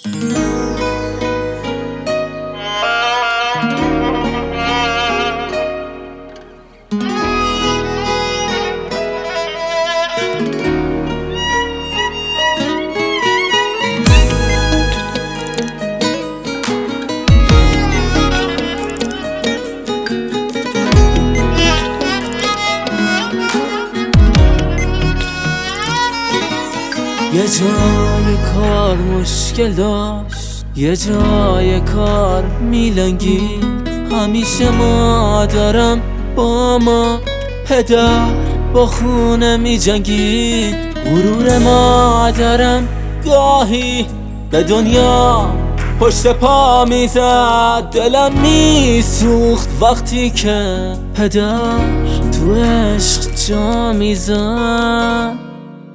یه جای کار مشکل داشت، یه جای کار میلنگید. همیشه مادرم با ما، پدر با خونه میجنگید. غرور مادرم گاهی به دنیا پشت پا میزد. دلم میسوخت وقتی که پدر تو عشق جا میزد.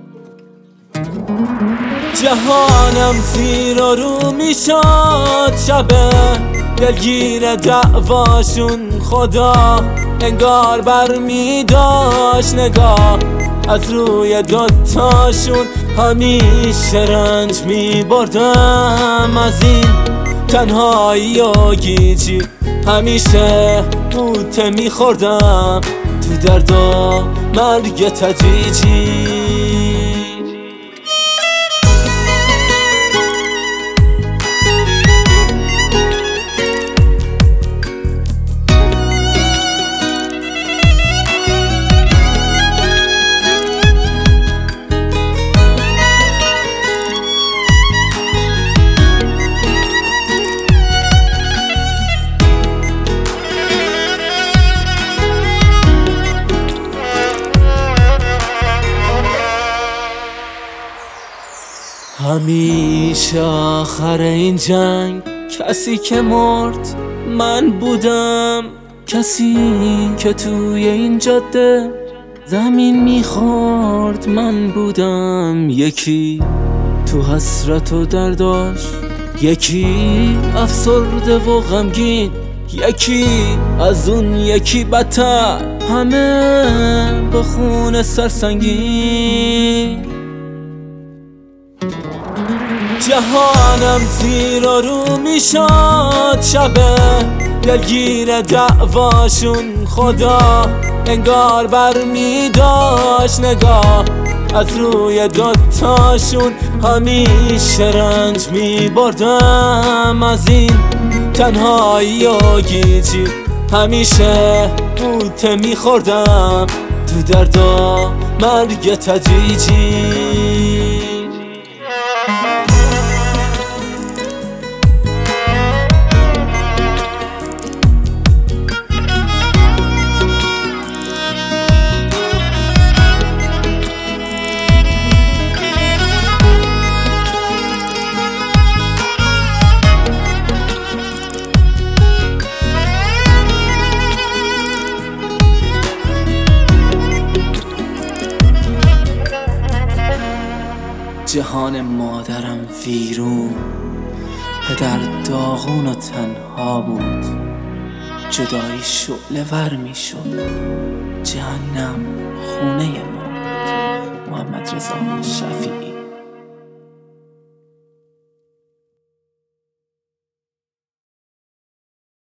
جهانم زیر و رو میشد شبه، دلگیر دعواشون. خدا انگار بر میداشت نگاه از روی دوتاشون. همیشه رنج میبردم از این تنهایی و گیجی، همیشه بوته میخوردم تو درد و مرگ تدریجی. همیشه آخر این جنگ کسی که مرد من بودم، کسی که توی این جاده زمین میخورد من بودم. یکی تو حسرت و درداش، یکی افسرده و غمگین، یکی از اون یکی بدتر، همه با خون سرسنگین. جهانم زیر و رو میشد شبه، دلگیر دعواشون. خدا انگار بر میداشت نگاه از روی دوتاشون. همیشه رنج میبردم از این تنهایی و گیجی، همیشه بوته میخوردم تو درد و مرگ تدریجی. جهان مادرم ویرون، پدر داغون و تنها بود. جدایی شعله ور می شد، جهنم خونه ما بود. محمد رضا شفیعی.